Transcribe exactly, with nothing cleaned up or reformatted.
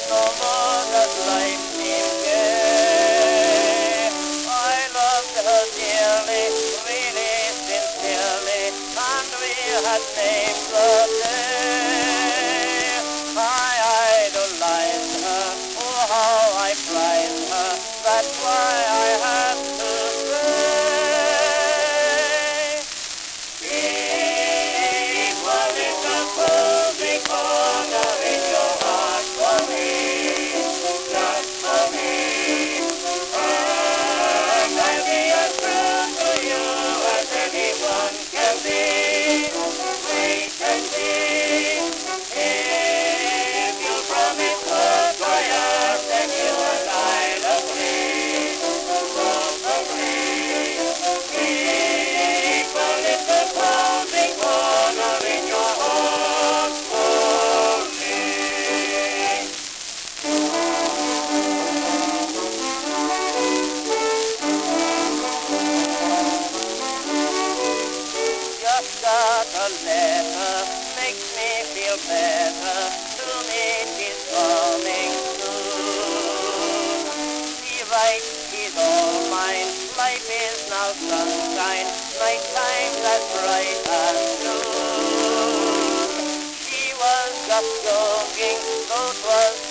no more does life seem gay. I loved her dearly, really sincerely, and we had named the day. I idolized her, oh how I prized her, that's why I had to say. Keep a little cozy corner in your heart for me, just for me. And I'll be as true to you as anyone can be. Wait and see. If you promise her fire, then you and I'll agree. So agree. Keep a little cozy corner in your heart for me. Just got a letter, makes me feel better. To me she's coming soon. She writes, she's all mine. Life is now sunshine. Night time's as bright as noon. She was just joking, though 'twas